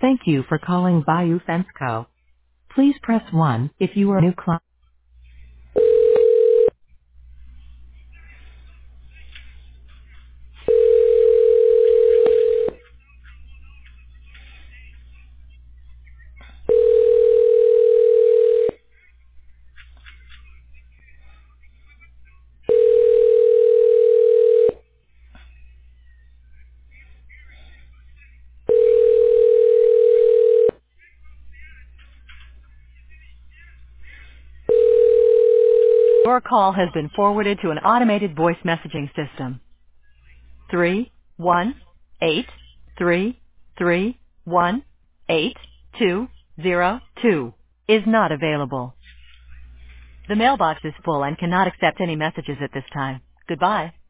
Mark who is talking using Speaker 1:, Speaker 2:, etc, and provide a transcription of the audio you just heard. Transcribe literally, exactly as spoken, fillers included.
Speaker 1: Thank you for calling Bayou Fence Co. Please press one if you are a new client. Your call has been forwarded to an automated voice messaging system. Three one eight three three one eight two zero two is not available. The mailbox is full and cannot accept any messages at this time. Goodbye.